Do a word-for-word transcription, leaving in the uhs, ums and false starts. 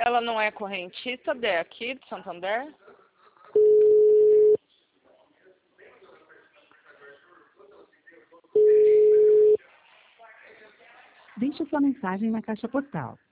Ela não é correntista daqui, de Santander? Deixe sua mensagem na caixa postal.